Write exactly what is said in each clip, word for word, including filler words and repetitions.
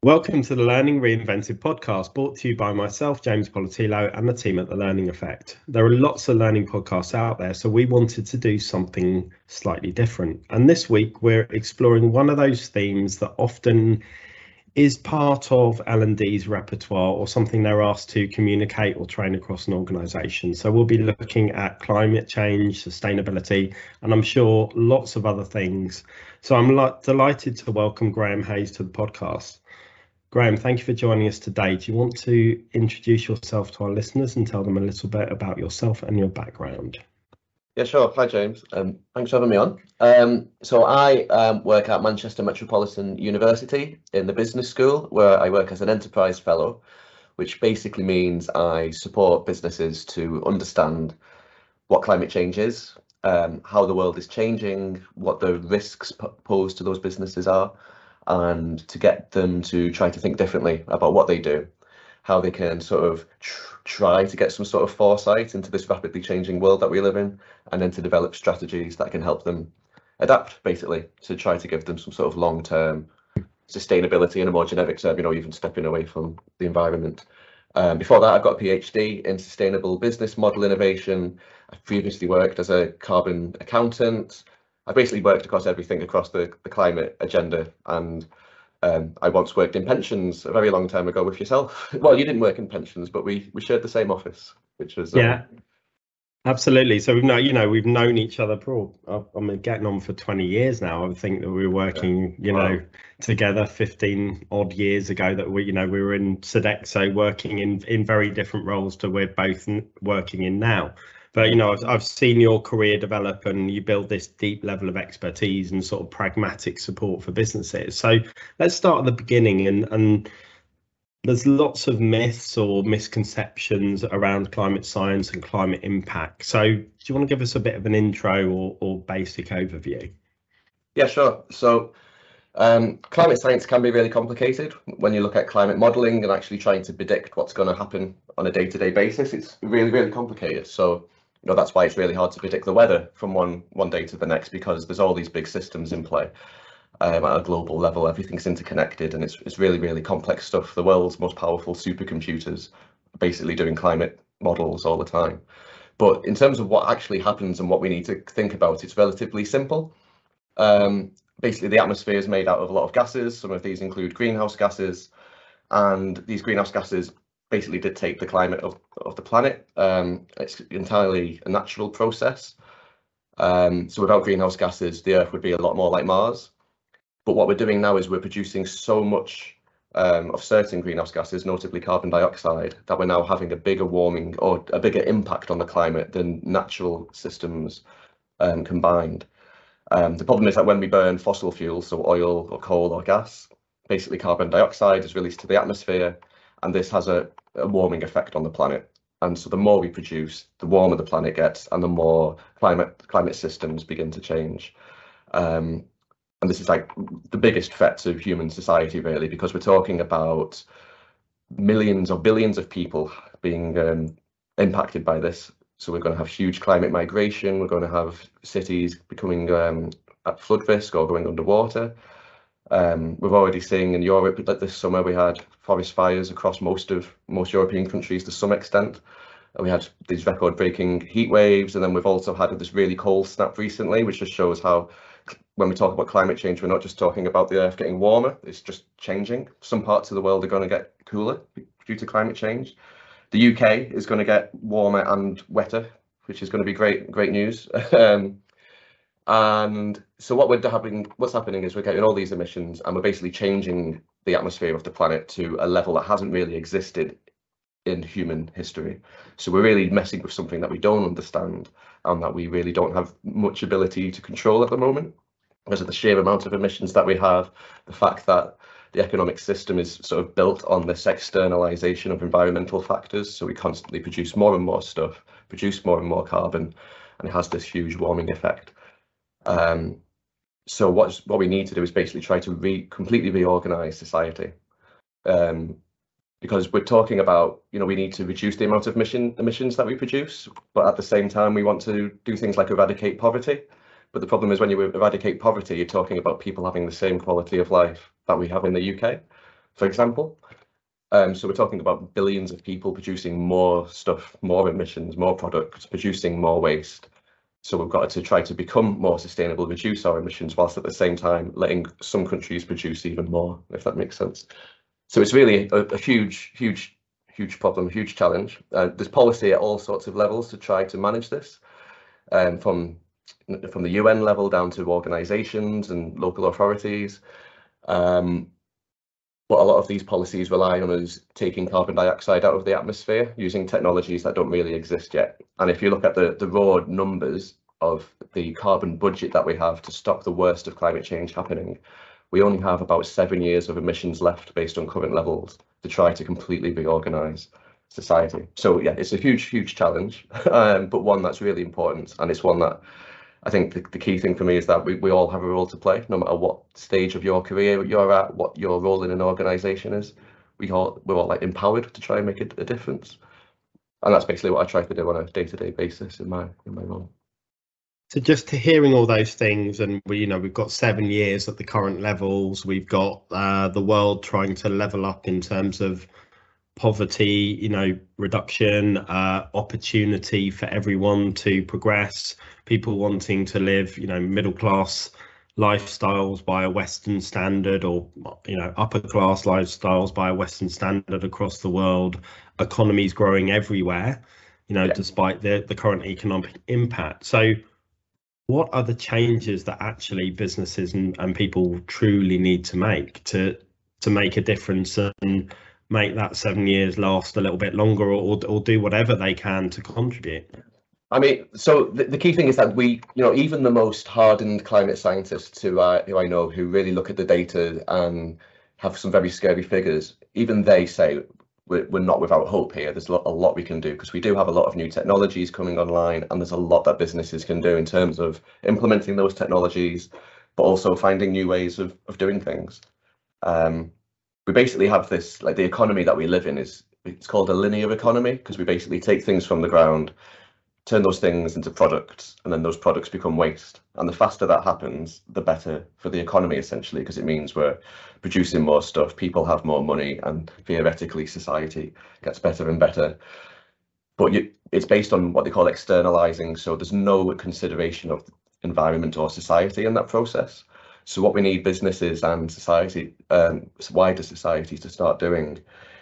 Welcome to the Learning Reinvented podcast, brought to you by myself, James Politillo, and the team at The Learning Effect. There are lots of learning podcasts out there, so we wanted to do something slightly different. And this week, we're exploring one of those themes that often is part of L and D's repertoire, or something they're asked to communicate or train across an organisation. So we'll be looking at climate change, sustainability, and I'm sure lots of other things. So I'm delighted to welcome Graham Hayes to the podcast. Graham, thank you for joining us today. Do you want to introduce yourself to our listeners and tell them a little bit about yourself and your background? Yeah, sure. Hi, James. Um, thanks for having me on. Um, so I um, work at Manchester Metropolitan University in the business school, where I work as an enterprise fellow, which basically means I support businesses to understand what climate change is, um, how the world is changing, what the risks posed to those businesses are, and to get them to try to think differently about what they do, how they can sort of tr try to get some sort of foresight into this rapidly changing world that we live in, and then to develop strategies that can help them adapt, basically, to try to give them some sort of long-term sustainability in a more generic term, you know, even stepping away from the environment. Um, before that, I've got a PhD in sustainable business model innovation. I've previously worked as a carbon accountant. I basically worked across everything across the, the climate agenda, and um, I once worked in pensions a very long time ago with yourself. Well, you didn't work in pensions, but we we shared the same office, which was um, yeah, absolutely. So we've known, you know, we've known each other for I mean, getting on for twenty years now. I think that we were working, you wow. know, together fifteen odd years ago. That we, you know, we were in Sodexo working in in very different roles to we're both working in now. But, you know, I've, I've seen your career develop, and you build this deep level of expertise and sort of pragmatic support for businesses. So let's start at the beginning. And, and there's lots of myths or misconceptions around climate science and climate impact. So do you want to give us a bit of an intro or, or basic overview? Yeah, sure. So um, climate science can be really complicated when you look at climate modelling and actually trying to predict what's going to happen on a day-to-day basis. It's really, really complicated. So you know, that's why it's really hard to predict the weather from one one day to the next, because there's all these big systems in play um, at a global level. Everything's interconnected, and it's it's really, really complex stuff. The world's most powerful supercomputers are basically doing climate models all the time. But in terms of what actually happens and what we need to think about, it's relatively simple. Um, basically, the atmosphere is made out of a lot of gases. Some of these include greenhouse gases, and these greenhouse gases basically dictate the climate of, of the planet. Um, it's entirely a natural process. Um, so without greenhouse gases, the Earth would be a lot more like Mars. But what we're doing now is we're producing so much um, of certain greenhouse gases, notably carbon dioxide, that we're now having a bigger warming or a bigger impact on the climate than natural systems um, combined. Um, the problem is that when we burn fossil fuels, so oil or coal or gas, basically carbon dioxide is released to the atmosphere, and this has a, a warming effect on the planet. And so the more we produce, the warmer the planet gets, and the more climate climate systems begin to change. Um, and this is like the biggest threat to human society, really, because we're talking about millions or billions of people being um, impacted by this. So we're going to have huge climate migration. We're going to have cities becoming um, at flood risk or going underwater. Um, we're already seeing in Europe that this summer we had forest fires across most of most European countries to some extent. And we had these record-breaking heat waves, and then we've also had this really cold snap recently, which just shows how when we talk about climate change, we're not just talking about the Earth getting warmer, it's just changing. Some parts of the world are going to get cooler due to climate change. The U K is going to get warmer and wetter, which is going to be great, great news. um, and so what we're having, what's happening is we're getting all these emissions, and we're basically changing the atmosphere of the planet to a level that hasn't really existed in human history. So we're really messing with something that we don't understand and that we really don't have much ability to control at the moment, because of the sheer amount of emissions that we have, the fact that the economic system is sort of built on this externalization of environmental factors. So we constantly produce more and more stuff, produce more and more carbon, and it has this huge warming effect. Um, so what's, what we need to do is basically try to re completely reorganize society. Um, because we're talking about, you know, we need to reduce the amount of emission, emissions that we produce, but at the same time, we want to do things like eradicate poverty. But the problem is when you eradicate poverty, you're talking about people having the same quality of life that we have in the U K. for example. Um, so we're talking about billions of people producing more stuff, more emissions, more products, producing more waste. So we've got to try to become more sustainable, reduce our emissions, whilst at the same time letting some countries produce even more, if that makes sense. So it's really a, a huge, huge, huge problem, a huge challenge. Uh, there's policy at all sorts of levels to try to manage this, um, from from the U N level down to organisations and local authorities. Um, but a lot of these policies rely on us taking carbon dioxide out of the atmosphere using technologies that don't really exist yet. And if you look at the, the raw numbers of the carbon budget that we have to stop the worst of climate change happening, we only have about seven years of emissions left based on current levels to try to completely reorganise society. So yeah, it's a huge, huge challenge, um, but one that's really important. And it's one that I think the, the key thing for me is that we, we all have a role to play, no matter what stage of your career you're at, what your role in an organisation is. We all, we're all like empowered to try and make a, a difference. And that's basically what I try to do on a day-to-day basis in my in my role. So just to hearing all those things, and we, you know, we've got seven years at the current levels. We've got uh, the world trying to level up in terms of poverty, you know, reduction, uh, opportunity for everyone to progress, people wanting to live, you know, middle class lifestyles by a Western standard, or, you know, upper class lifestyles by a Western standard across the world, economies growing everywhere, you know, yeah. despite the, the current economic impact. So what are the changes that actually businesses and, and people truly need to make to to make a difference and make that seven years last a little bit longer, or or do whatever they can to contribute? I mean, so the, the key thing is that we, you know, even the most hardened climate scientists who I who I know, who really look at the data and have some very scary figures, even they say we're, we're not without hope here. There's a lot, a lot we can do, because we do have a lot of new technologies coming online, and there's a lot that businesses can do in terms of implementing those technologies, but also finding new ways of, of doing things. Um, we basically have this, like, the economy that we live in is, it's called a linear economy, because we basically take things from the ground, turn those things into products, and then those products become waste. And the faster that happens, the better for the economy, essentially, because it means we're producing more stuff, people have more money, and theoretically society gets better and better. But you, it's based on what they call externalizing, so there's no consideration of environment or society in that process. So what we need businesses and society, um, wider society, to start doing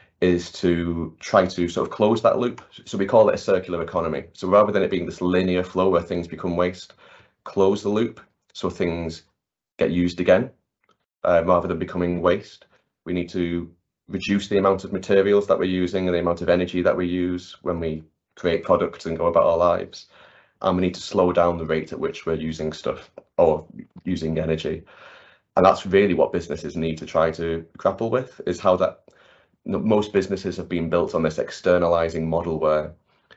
is to try to sort of close that loop. So we call it a circular economy. So rather than it being this linear flow where things become waste, close the loop so things get used again, uh, rather than becoming waste. We need to reduce the amount of materials that we're using and the amount of energy that we use when we create products and go about our lives. And we need to slow down the rate at which we're using stuff or using energy. And that's really what businesses need to try to grapple with, is how that, most businesses have been built on this externalizing model where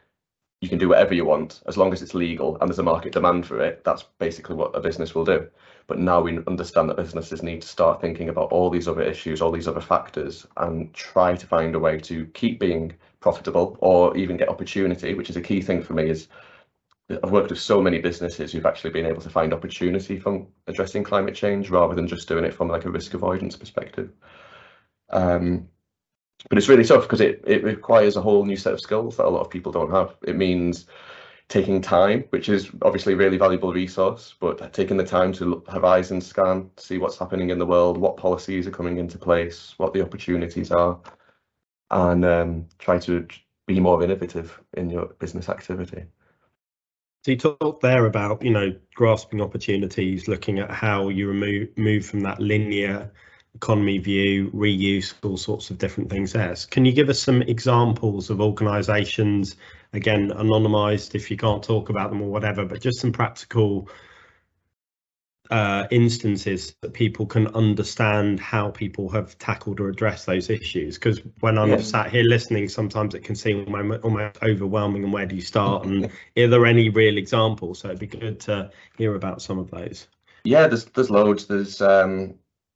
you can do whatever you want as long as it's legal and there's a market demand for it. That's basically what a business will do. But now we understand that businesses need to start thinking about all these other issues, all these other factors, and try to find a way to keep being profitable or even get opportunity, which is a key thing for me. Is I've worked with so many businesses who've actually been able to find opportunity from addressing climate change rather than just doing it from like a risk avoidance perspective. Um, But it's really tough because it, it requires a whole new set of skills that a lot of people don't have. It means taking time, which is obviously a really valuable resource, but taking the time to look, horizon scan, see what's happening in the world, what policies are coming into place, what the opportunities are, and um, try to be more innovative in your business activity. So you talked there about, you know, grasping opportunities, looking at how you remove move from that linear economy view, reuse, all sorts of different things there. So can you give us some examples of organisations, again, anonymised if you can't talk about them or whatever, but just some practical uh, instances that people can understand how people have tackled or addressed those issues? Because when I'm yeah. sat here listening, sometimes it can seem almost, almost overwhelming, and where do you start? And are there any real examples? So it'd be good to hear about some of those. Yeah, there's there's loads. There's um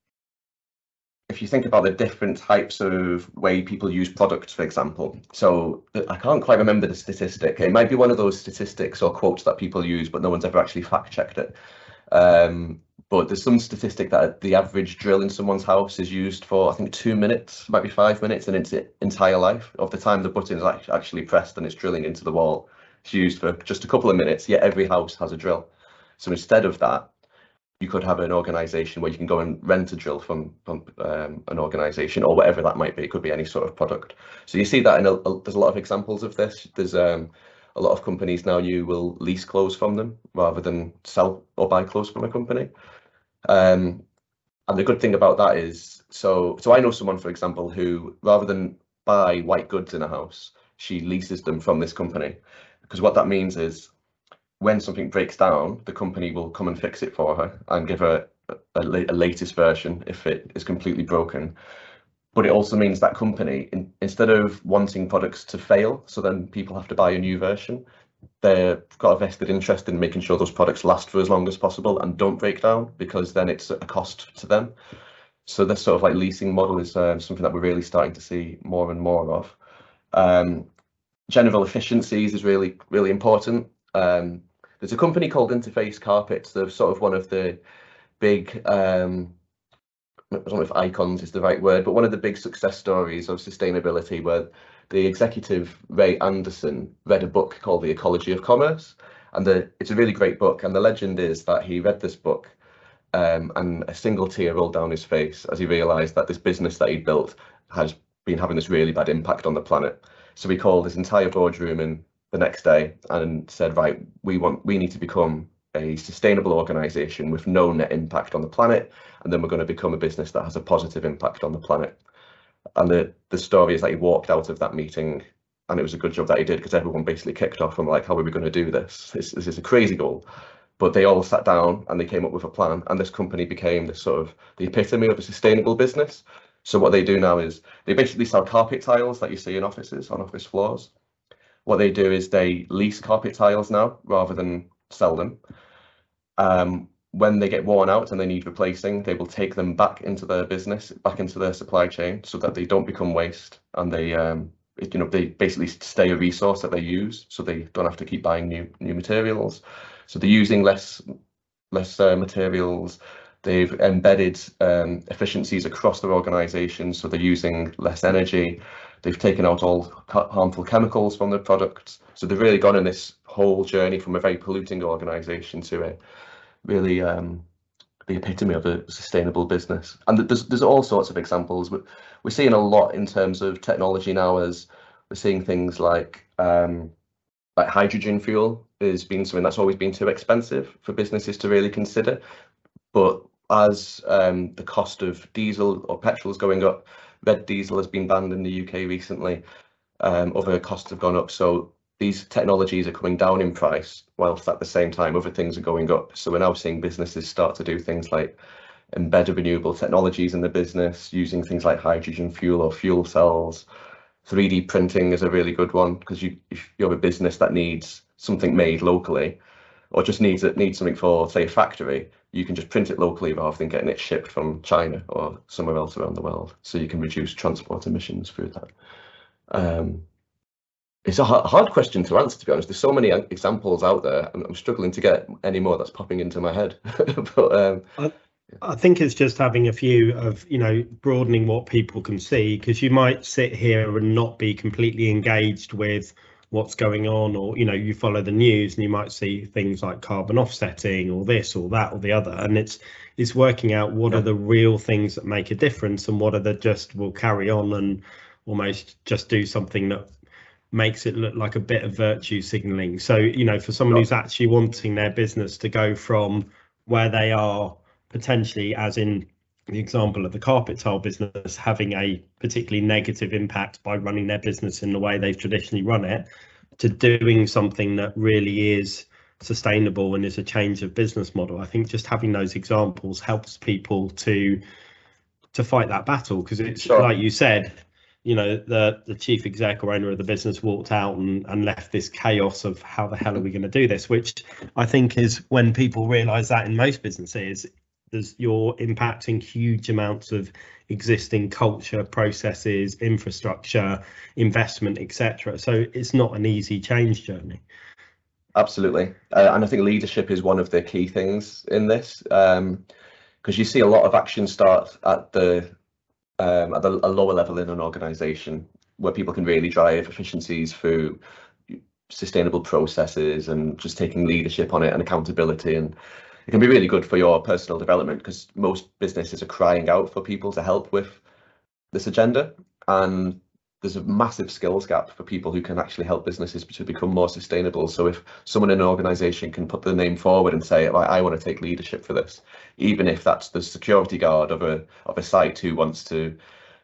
if you think about the different types of way people use products, for example, so I can't quite remember the statistic. It might be one of those statistics or quotes that people use, but no one's ever actually fact checked it. Um, but there's some statistic that the average drill in someone's house is used for, I think, two minutes, might be five minutes in its entire life. Of the time the button is actually pressed and it's drilling into the wall, it's used for just a couple of minutes, yet every house has a drill. So instead of that, you could have an organization where you can go and rent a drill from, from um, an organization, or whatever that might be. It could be any sort of product. So you see that in a, a, there's a lot of examples of this. There's um, a lot of companies now, you will lease clothes from them rather than sell or buy clothes from a company. Um, and the good thing about that is, so so I know someone, for example, who rather than buy white goods in a house, she leases them from this company, because what that means is when something breaks down, the company will come and fix it for her and give her a, a, a latest version if it is completely broken. But it also means that company, in, instead of wanting products to fail, so then people have to buy a new version, they've got a vested interest in making sure those products last for as long as possible and don't break down, because then it's a cost to them. So this sort of like leasing model is um, something that we're really starting to see more and more of. Um, general efficiencies is really, really important. Um, there's a company called Interface Carpets. They're sort of one of the big, um, I don't know if icons is the right word, but one of the big success stories of sustainability, where the executive, Ray Anderson, read a book called The Ecology of Commerce. And the, it's a really great book. And the legend is that he read this book um, and a single tear rolled down his face as he realized that this business that he'd built has been having this really bad impact on the planet. So he called his entire boardroom in the next day and said, right, we want, we need to become a sustainable organization with no net impact on the planet, and then we're going to become a business that has a positive impact on the planet. And the the story is that he walked out of that meeting, and it was a good job that he did, because everyone basically kicked off and like, how are we going to do this? This, this is a crazy goal. But they all sat down and they came up with a plan, and this company became this sort of the epitome of a sustainable business. So what they do now is they basically sell carpet tiles that you see in offices, on office floors. What they do is they lease carpet tiles now rather than sell them. Um, when they get worn out and they need replacing, they will take them back into their business, back into their supply chain, so that they don't become waste, and they, um, you know, they basically stay a resource that they use, so they don't have to keep buying new new materials. So they're using less less uh, materials. They've embedded um, efficiencies across their organisation, so they're using less energy. They've taken out all harmful chemicals from their products. So they've really gone on this whole journey from a very polluting organisation to a really um, the epitome of a sustainable business. And there's there's all sorts of examples. We're, we're seeing a lot in terms of technology now, as we're seeing things like um, like hydrogen fuel is being something that's always been too expensive for businesses to really consider. But as um, the cost of diesel or petrol is going up, red diesel has been banned in the U K recently. Um, other costs have gone up. So these technologies are coming down in price, whilst at the same time other things are going up. So we're now seeing businesses start to do things like embed renewable technologies in the business, using things like hydrogen fuel or fuel cells. three D printing is a really good one, because you, if you're a business that needs something made locally, or just needs it needs something for, say, a factory, you can just print it locally rather than getting it shipped from China or somewhere else around the world. So you can reduce transport emissions through that. Um, it's a hard question to answer, to be honest. There's so many examples out there. I'm, I'm struggling to get any more that's popping into my head. but um, I, I think it's just having a few of, you know, broadening what people can see, because you might sit here and not be completely engaged with what's going on, or, you know, you follow the news and you might see things like carbon offsetting or this or that or the other, and it's it's working out what yeah. are the real things that make a difference, and what are the just will carry on and almost just do something that makes it look like a bit of virtue signaling. So, you know, for someone who's actually wanting their business to go from where they are potentially, as in the example of the carpet tile business, having a particularly negative impact by running their business in the way they've traditionally run it, to doing something that really is sustainable and is a change of business model. I think just having those examples helps people to to fight that battle, because it's sure. like you said, you know, the the chief exec or owner of the business walked out and, and left this chaos of how the hell are we going to do this, which I think is when people realize that in most businesses, there's you're impacting huge amounts of existing culture, processes, infrastructure, investment, et cetera. So it's not an easy change journey. Absolutely. Uh, and I think leadership is one of the key things in this. Um, because you see a lot of action start at the um, at the, a lower level in an organization, where people can really drive efficiencies through sustainable processes and just taking leadership on it and accountability. And it can be really good for your personal development, because most businesses are crying out for people to help with this agenda, and there's a massive skills gap for people who can actually help businesses to become more sustainable. So if someone in an organization can put their name forward and say, well, I want to take leadership for this, even if that's the security guard of a of a site who wants to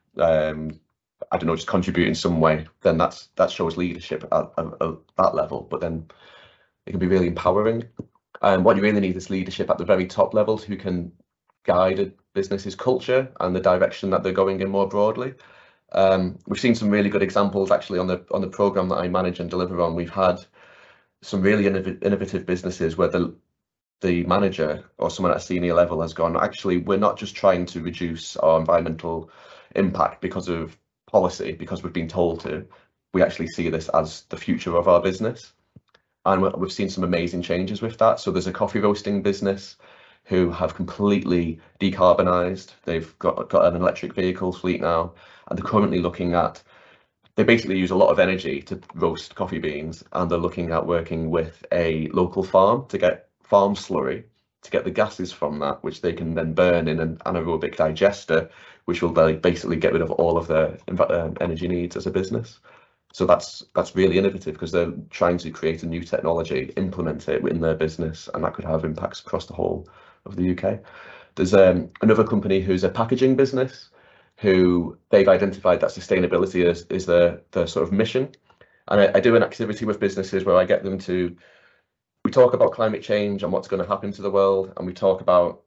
um I don't know, just contribute in some way, then that's that shows leadership at, at, at that level. But then it can be really empowering. And what you really need is leadership at the very top levels, who can guide a business's culture and the direction that they're going in more broadly. Um, we've seen some really good examples actually on the on the program that I manage and deliver on. We've had some really innov innovative businesses where the the manager or someone at a senior level has gone, actually, we're not just trying to reduce our environmental impact because of policy, because we've been told to. We actually see this as the future of our business, and we've seen some amazing changes with that. So there's a coffee roasting business who have completely decarbonised. They've got, got an electric vehicle fleet now, and they're currently looking at, they basically use a lot of energy to roast coffee beans, and they're looking at working with a local farm to get farm slurry, to get the gases from that, which they can then burn in an anaerobic digester, which will basically get rid of all of their um, energy needs as a business. So that's that's really innovative, because they're trying to create a new technology, implement it in their business, and that could have impacts across the whole of the U K. There's um, another company who's a packaging business, who they've identified that sustainability is, is their, their sort of mission. And I, I do an activity with businesses where I get them to, we talk about climate change and what's going to happen to the world, and we talk about,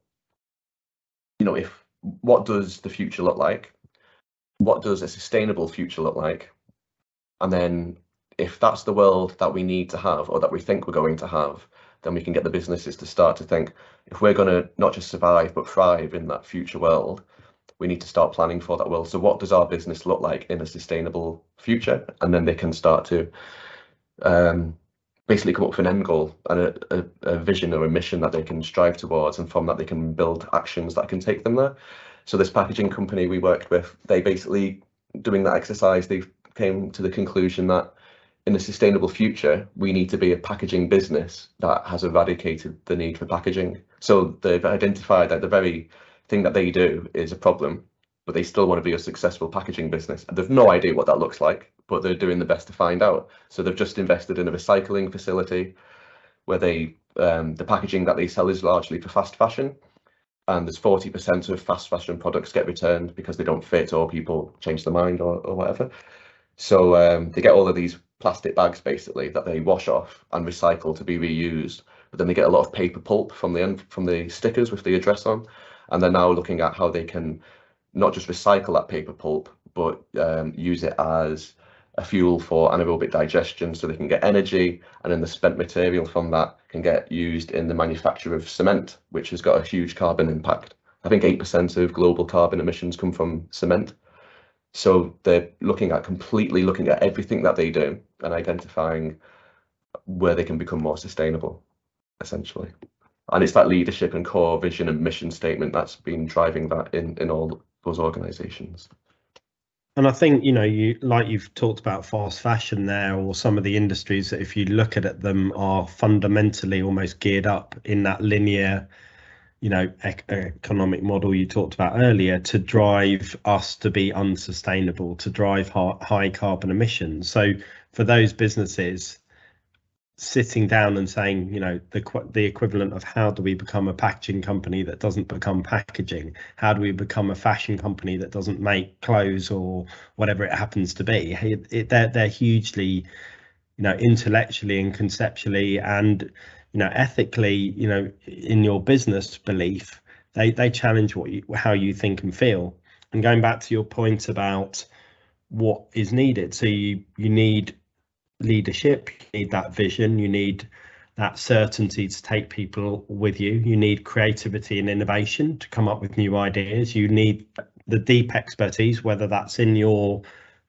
you know, if what does the future look like? What does a sustainable future look like? And then if that's the world that we need to have, or that we think we're going to have, then we can get the businesses to start to think, if we're going to not just survive but thrive in that future world, we need to start planning for that world. So what does our business look like in a sustainable future? And then they can start to um, basically come up with an end goal and a, a, a vision or a mission that they can strive towards, and from that they can build actions that can take them there. So this packaging company we worked with, they basically, doing that exercise, they came to the conclusion that in a sustainable future, we need to be a packaging business that has eradicated the need for packaging. So they've identified that the very thing that they do is a problem, but they still want to be a successful packaging business. And they've no idea what that looks like, but they're doing the best to find out. So they've just invested in a recycling facility where they, um, the packaging that they sell is largely for fast fashion. And there's forty percent of fast fashion products get returned because they don't fit, or people change their mind, or, or whatever. So um, they get all of these plastic bags basically that they wash off and recycle to be reused, but then they get a lot of paper pulp from the from the stickers with the address on, and they're now looking at how they can not just recycle that paper pulp, but um, use it as a fuel for anaerobic digestion, so they can get energy, and then the spent material from that can get used in the manufacture of cement, which has got a huge carbon impact. I think eight percent of global carbon emissions come from cement. So they're looking at completely looking at everything that they do and identifying where they can become more sustainable, essentially. And it's that leadership and core vision and mission statement that's been driving that in, in all those organisations. And I think, you know, you like you've talked about fast fashion there, or some of the industries that, if you look at it, them are fundamentally almost geared up in that linear, you know, ec economic model you talked about earlier, to drive us to be unsustainable, to drive high carbon emissions. So for those businesses, sitting down and saying, you know, the the equivalent of how do we become a packaging company that doesn't become packaging? How do we become a fashion company that doesn't make clothes or whatever it happens to be? It, it, they're they're hugely, you know, intellectually and conceptually and, you know, ethically, you know, in your business belief, they they challenge what you, how you think and feel. And going back to your point about what is needed, so you you need leadership, you need that vision, you need that certainty to take people with you, you need creativity and innovation to come up with new ideas, you need the deep expertise, whether that's in your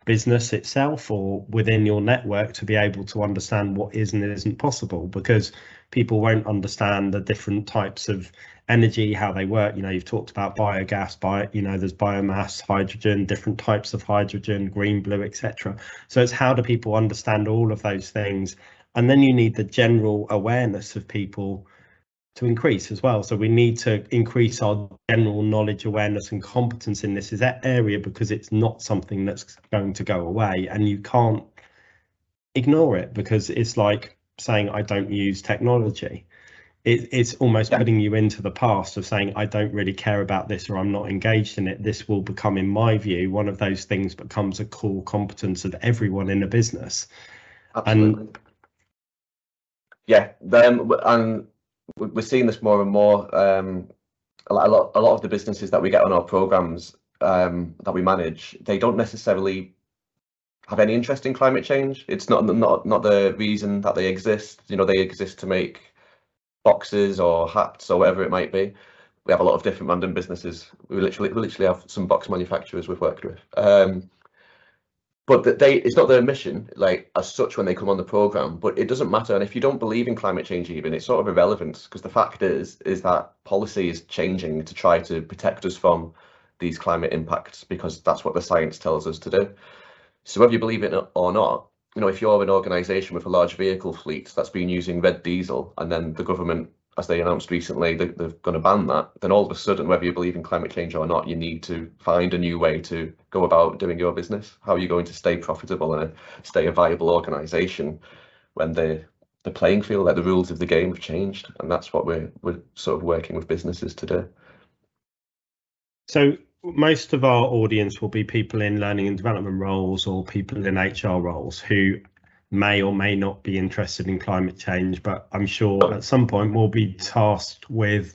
business itself or within your network to be able to understand what is and isn't possible, because people won't understand the different types of energy, how they work. You know, you've talked about biogas, bio, you know, there's biomass, hydrogen, different types of hydrogen, green, blue, et cetera. So it's how do people understand all of those things? And then you need the general awareness of people to increase as well. So we need to increase our general knowledge, awareness and competence in this area, because it's not something that's going to go away, and you can't ignore it, because it's like saying I don't use technology. It, it's almost yeah. putting you into the past of saying I don't really care about this, or I'm not engaged in it. This will become, in my view, one of those things becomes a core competence of everyone in a business. Absolutely. And yeah, then and we're seeing this more and more. Um, a lot, a lot of the businesses that we get on our programs um, that we manage, they don't necessarily have any interest in climate change. It's not not not the reason that they exist. You know, they exist to make boxes or hats or whatever it might be. We have a lot of different random businesses. We literally we literally have some box manufacturers we've worked with. Um, But that they, it's not their mission, like as such, when they come on the program. But it doesn't matter, and if you don't believe in climate change, even it's sort of irrelevant, because the fact is, is that policy is changing to try to protect us from these climate impacts, because that's what the science tells us to do. So whether you believe it or not, you know, if you're an organisation with a large vehicle fleet that's been using red diesel, and then the government, as they announced recently, they, they're going to ban that, then all of a sudden, whether you believe in climate change or not, you need to find a new way to go about doing your business. How are you going to stay profitable and stay a viable organisation when the the playing field, like the rules of the game, have changed? And that's what we're we're sort of working with businesses to do. So most of our audience will be people in learning and development roles or people in H R roles who may or may not be interested in climate change, but I'm sure at some point we'll be tasked with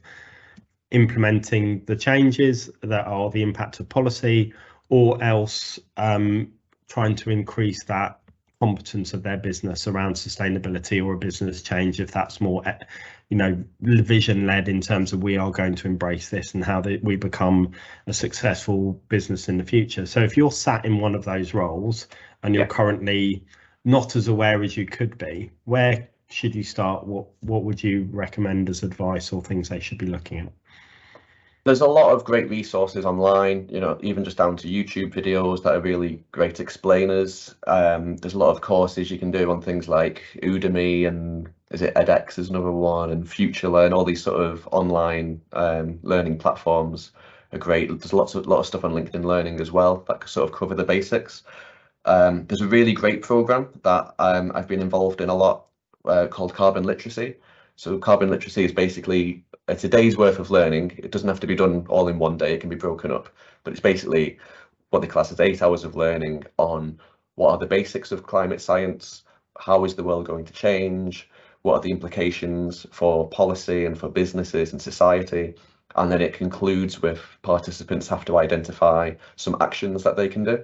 implementing the changes that are the impact of policy, or else um, trying to increase that competence of their business around sustainability or a business change, if that's more, you know, vision led in terms of we are going to embrace this and how that we become a successful business in the future. So if you're sat in one of those roles and you're yeah. currently not as aware as you could be, where should you start? What what would you recommend as advice or things they should be looking at? There's a lot of great resources online, you know, even just down to YouTube videos that are really great explainers. Um, there's a lot of courses you can do on things like Udemy, and is it edX is another one, and FutureLearn. All these sort of online um, learning platforms are great. There's lots of lot of stuff on LinkedIn Learning as well that sort of cover the basics. Um, there's a really great program that um, I've been involved in a lot uh, called Carbon Literacy. So Carbon Literacy is basically, it's a day's worth of learning. It doesn't have to be done all in one day. It can be broken up, but it's basically what they class as eight hours of learning on what are the basics of climate science, how is the world going to change, what are the implications for policy and for businesses and society. And then it concludes with participants have to identify some actions that they can do.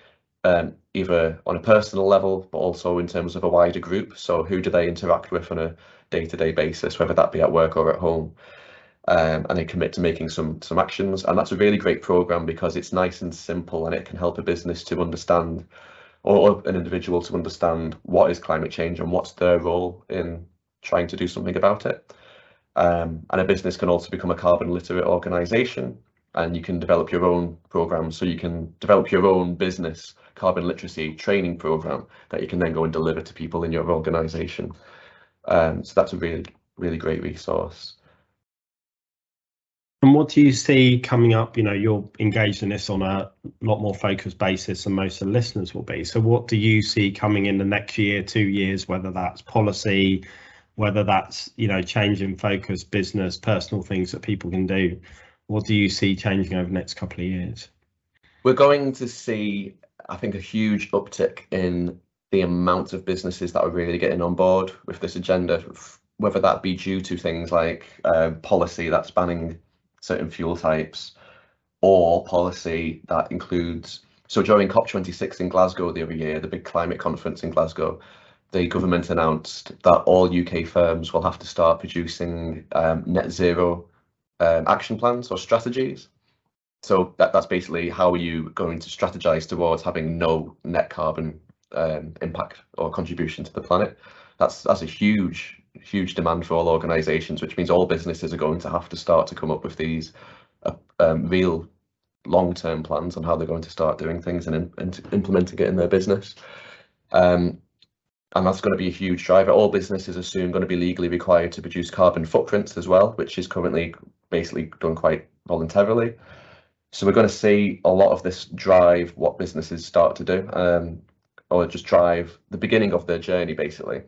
Um, either on a personal level, but also in terms of a wider group. So who do they interact with on a day-to-day basis, whether that be at work or at home? Um, and they commit to making some some actions. And that's a really great program because it's nice and simple, and it can help a business to understand, or an individual to understand, what is climate change and what's their role in trying to do something about it. Um, and a business can also become a carbon literate organisation, and you can develop your own programs. So you can develop your own business carbon literacy training program that you can then go and deliver to people in your organisation. Um, so that's a really, really great resource. And what do you see coming up? You know, you're engaged in this on a lot more focused basis than most of the listeners will be. So what do you see coming in the next year, two years, whether that's policy, whether that's, you know, change in focus, business, personal things that people can do? What do you see changing over the next couple of years? We're going to see, I think, a huge uptick in the amount of businesses that are really getting on board with this agenda, whether that be due to things like uh, policy that's banning certain fuel types, or policy that includes, so during COP twenty-six in Glasgow the other year, the big climate conference in Glasgow, the government announced that all U K firms will have to start producing um, net zero um, action plans or strategies So that, that's basically how are you going to strategize towards having no net carbon um, impact or contribution to the planet. That's that's a huge, huge demand for all organizations, which means all businesses are going to have to start to come up with these uh, um, real long-term plans on how they're going to start doing things and, and implementing it in their business. Um, and that's going to be a huge driver. All businesses are soon going to be legally required to produce carbon footprints as well, which is currently basically done quite voluntarily. So we're going to see a lot of this drive what businesses start to do, um, or just drive the beginning of their journey. Basically,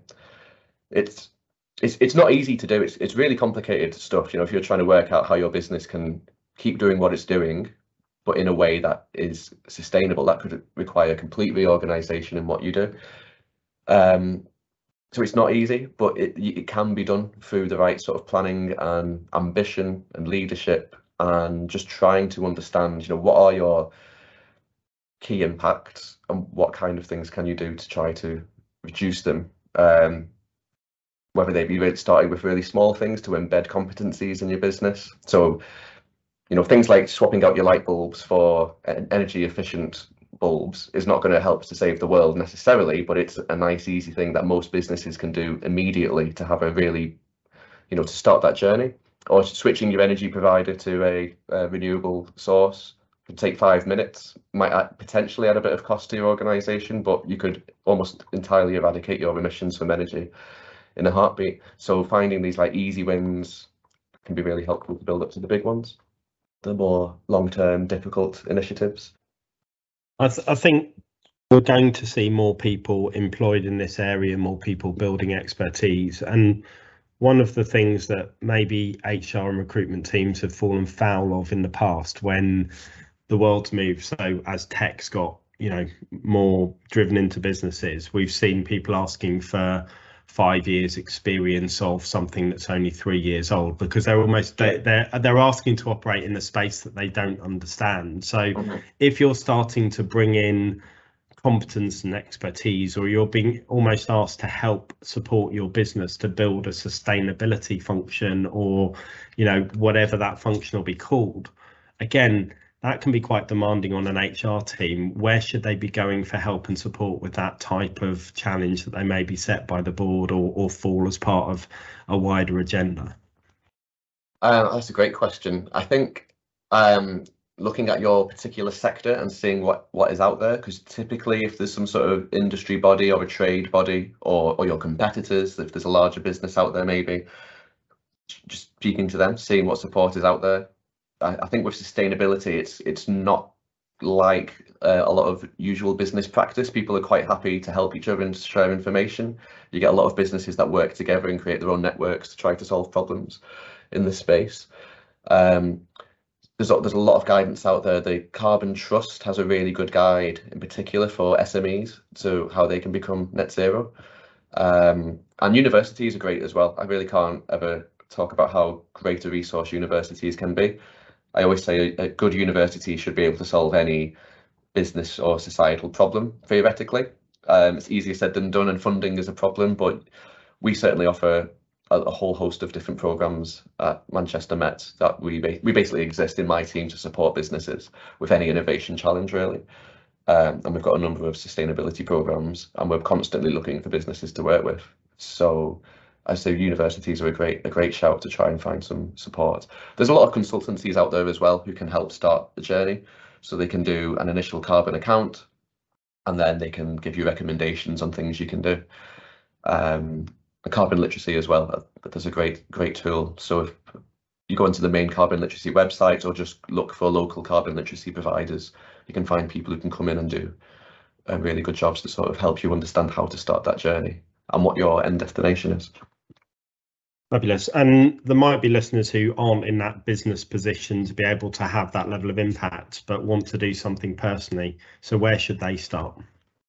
it's it's it's not easy to do. It's it's really complicated stuff. You know, if you're trying to work out how your business can keep doing what it's doing, but in a way that is sustainable, that could require complete reorganization in what you do. Um, so it's not easy, but it it can be done through the right sort of planning and ambition and leadership, and just trying to understand, you know, what are your key impacts and what kind of things can you do to try to reduce them. Um, whether they be starting with really small things to embed competencies in your business. So, you know, things like swapping out your light bulbs for energy efficient bulbs is not going to help to save the world necessarily, but it's a nice, easy thing that most businesses can do immediately to have a really, you know, to start that journey. Or switching your energy provider to a, a renewable source could take five minutes, might add, potentially add a bit of cost to your organization, but you could almost entirely eradicate your emissions from energy in a heartbeat. So finding these like easy wins can be really helpful to build up to the big ones, the more long-term difficult initiatives. I, th I think we're going to see more people employed in this area, more people building expertise. And one of the things that maybe H R and recruitment teams have fallen foul of in the past when the world's moved, so as tech's got, you know, more driven into businesses, we've seen people asking for five years experience of something that's only three years old, because they're almost they're they're, they're asking to operate in a space that they don't understand. So mm-hmm. if you're starting to bring in competence and expertise, or you're being almost asked to help support your business to build a sustainability function, or, you know, whatever that function will be called, again, that can be quite demanding on an H R team. Where should they be going for help and support with that type of challenge that they may be set by the board, or, or fall as part of a wider agenda? Uh, that's a great question. I think um, looking at your particular sector and seeing what, what is out there, because typically if there's some sort of industry body or a trade body, or, or your competitors, if there's a larger business out there, maybe just speaking to them, seeing what support is out there. I think with sustainability, it's it's not like uh, a lot of usual business practice. People are quite happy to help each other and share information. You get a lot of businesses that work together and create their own networks to try to solve problems in this space. Um, there's, there's a lot of guidance out there. The Carbon Trust has a really good guide, in particular for S M Es, to how they can become net zero. Um, and universities are great as well. I really can't ever talk about how great a resource universities can be. I always say a good university should be able to solve any business or societal problem, theoretically. Um, it's easier said than done, and funding is a problem, but we certainly offer a, a whole host of different programs at Manchester Met that we, ba we basically exist in my team to support businesses with any innovation challenge, really. Um, and we've got a number of sustainability programs, and we're constantly looking for businesses to work with. So I say universities are a great a great shout to try and find some support. There's a lot of consultancies out there as well who can help start the journey. So they can do an initial carbon account, and then they can give you recommendations on things you can do. Um, carbon literacy as well, there's a great great tool. So if you go into the main carbon literacy website, or just look for local carbon literacy providers, you can find people who can come in and do uh, really good jobs to sort of help you understand how to start that journey and what your end destination is. Fabulous. And there might be listeners who aren't in that business position to be able to have that level of impact, but want to do something personally. So where should they start?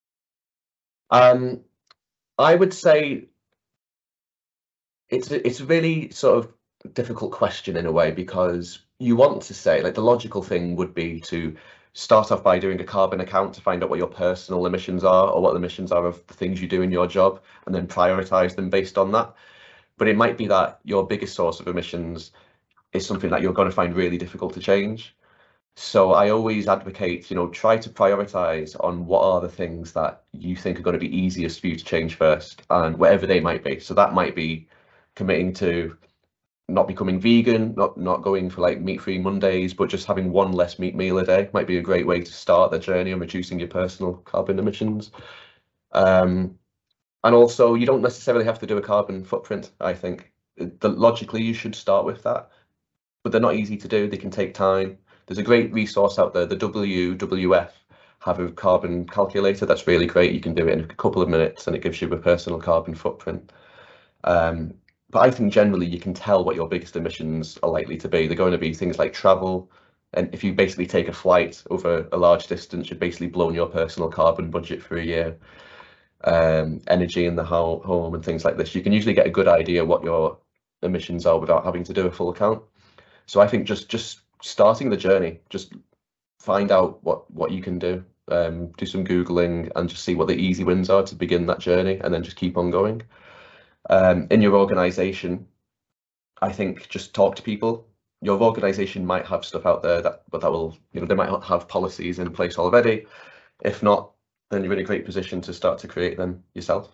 Um, I would say it's a, it's a really sort of difficult question in a way, because you want to say, like, the logical thing would be to start off by doing a carbon account to find out what your personal emissions are, or what the emissions are of the things you do in your job, and then prioritize them based on that. But it might be that your biggest source of emissions is something that you're going to find really difficult to change. So I always advocate, you know, try to prioritize on what are the things that you think are going to be easiest for you to change first, and whatever they might be. So that might be committing to not becoming vegan, not not going for like meat-free Mondays, but just having one less meat meal a day might be a great way to start the journey on reducing your personal carbon emissions. Um, and also, you don't necessarily have to do a carbon footprint. I think the, logically you should start with that, but they're not easy to do. They can take time. There's a great resource out there, the W W F have a carbon calculator that's really great. You can do it in a couple of minutes and it gives you a personal carbon footprint. Um, but I think generally you can tell what your biggest emissions are likely to be. They're going to be things like travel. And if you basically take a flight over a large distance, you've basically blown your personal carbon budget for a year. Um, energy in the ho home and things like this. You can usually get a good idea what your emissions are without having to do a full count. So I think just just starting the journey, just find out what what you can do, um, do some Googling and just see what the easy wins are to begin that journey, and then just keep on going. Um, in your organization, I think just talk to people. Your organization might have stuff out there that, but that will, you know, they might not have policies in place already. If not, then you're in a great position to start to create them yourself.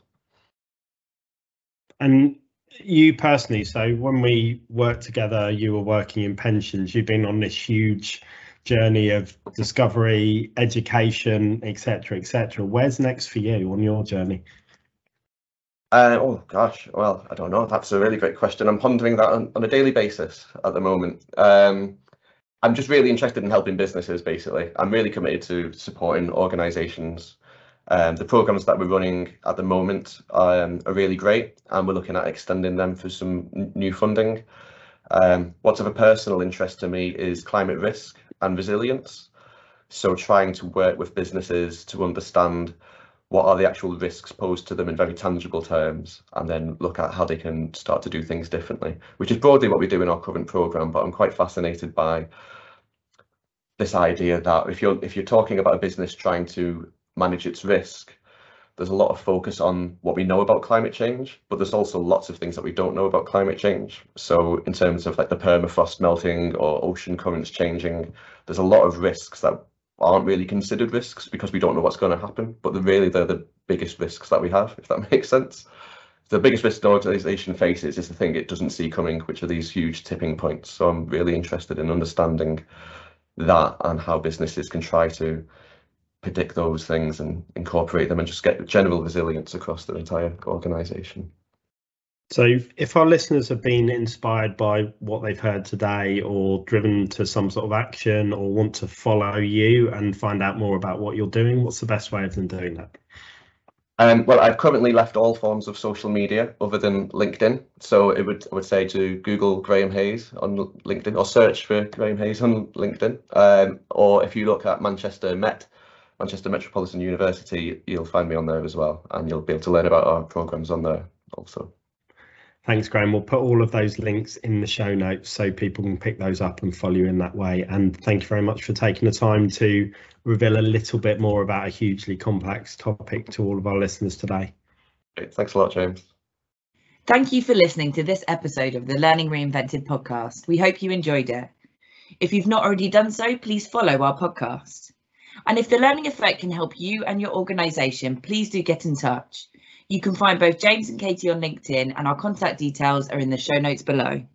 And you personally, so when we worked together, you were working in pensions, you've been on this huge journey of discovery, education, et cetera, et cetera. Where's next for you on your journey? Uh, oh gosh, well, I don't know. That's a really great question. I'm pondering that on, on a daily basis at the moment. Um, I'm just really interested in helping businesses, basically. I'm really committed to supporting organisations. Um, the programs that we're running at the moment um, are really great, and we're looking at extending them for some new funding. Um, what's of a personal interest to me is climate risk and resilience. So trying to work with businesses to understand what are the actual risks posed to them in very tangible terms, and then look at how they can start to do things differently, which is broadly what we do in our current program. But I'm quite fascinated by this idea that if you're if you're talking about a business trying to manage its risk, there's a lot of focus on what we know about climate change, but there's also lots of things that we don't know about climate change. So in terms of like the permafrost melting or ocean currents changing, there's a lot of risks that aren't really considered risks because we don't know what's going to happen, but they're really they're the biggest risks that we have, if that makes sense. The biggest risk an organisation faces is the thing it doesn't see coming, which are these huge tipping points. So I'm really interested in understanding that and how businesses can try to predict those things and incorporate them and just get general resilience across their entire organisation. So if our listeners have been inspired by what they've heard today or driven to some sort of action or want to follow you and find out more about what you're doing, what's the best way of them doing that? Um, well, I've currently left all forms of social media other than LinkedIn. So it would I would say to Google Graham Hayes on LinkedIn, or search for Graham Hayes on LinkedIn. Um, or if you look at Manchester Met, Manchester Metropolitan University, you'll find me on there as well, and you'll be able to learn about our programs on there also. Thanks, Graham. We'll put all of those links in the show notes so people can pick those up and follow you in that way. And thank you very much for taking the time to reveal a little bit more about a hugely complex topic to all of our listeners today. Great. Thanks a lot, James. Thank you for listening to this episode of the Learning Reinvented podcast. We hope you enjoyed it. If you've not already done so, please follow our podcast. And if the Learning Effect can help you and your organisation, please do get in touch. You can find both James and Katie on LinkedIn, and our contact details are in the show notes below.